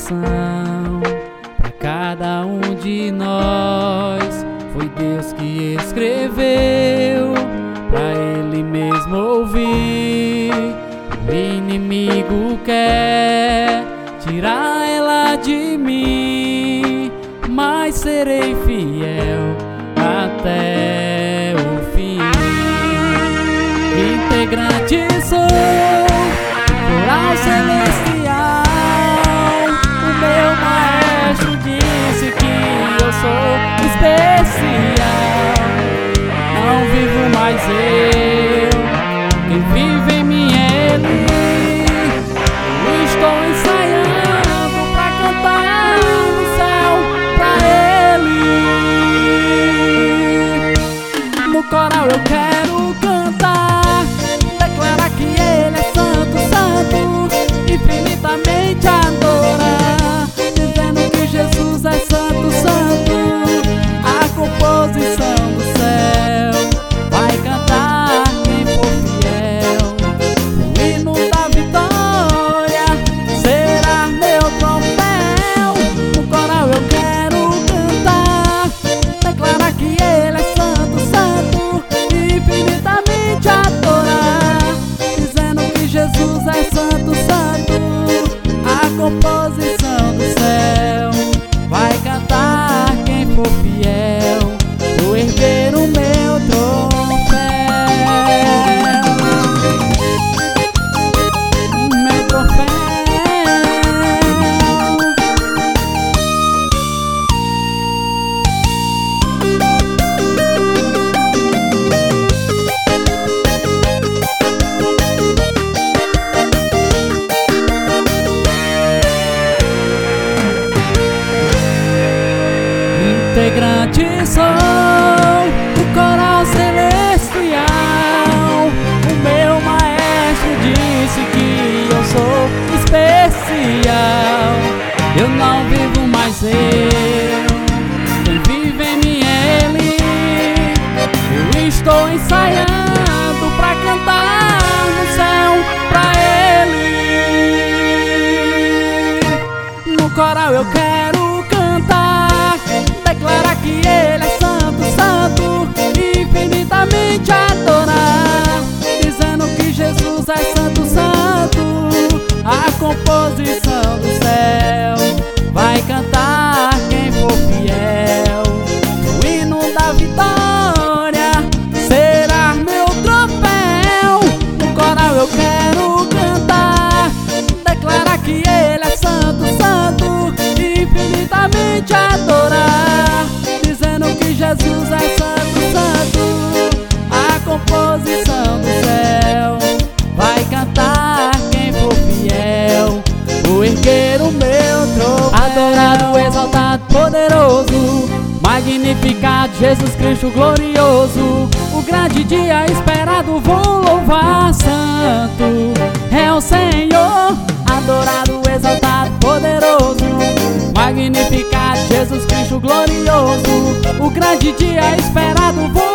salvação para cada um de nós. Foi Deus que escreveu pra Ele mesmo ouvir. O inimigo quer tirar ela de mim, mas serei fiel até o fim. Integrante sou do coral celestial. O meu maestro disse que eu sou especial. Não vivo mais eu, quem vive em mim é Ele. Eu estou ensaiando pra cantar no céu pra Ele. No coral eu quero cantar, declarar que Ele é santo, santo, infinitamente adorar, dizendo que Jesus é santo, santo. A composição do céu vai cantar quem for fiel. O hino da vitória será meu troféu. No coral eu quero cantar, declarar que Ele é santo, santo, infinitamente adorar, dizendo que Jesus é santo, santo. A composição do céu vai cantar quem for fiel. Vou erguer o meu troféu, meu troféu. Integrante sou do coral celestial. O meu maestro disse que eu sou especial. Eu não vivo mais eu, quem vive em mim é Ele. Eu estou ensaiando pra cantar no céu pra Ele. No coral eu quero cantar, declarar que Ele é santo, santo, infinitamente adorar, dizendo que Jesus é santo, santo. A composição do céu vai cantar quem for fiel. O hino da vitória será meu troféu. No coral eu quero cantar, declarar que Ele é santo, santo, infinitamente adorar, dizendo que Jesus é santo, santo. A composição do céu vai cantar quem for fiel. Vou erguer o meu troféu. Adorado, exaltado, poderoso, magnificado, Jesus Cristo glorioso. O grande dia esperado vou louvar, santo é o Senhor. Adorado, exaltado, poderoso, magnificado, Jesus Cristo glorioso. O grande dia esperado vou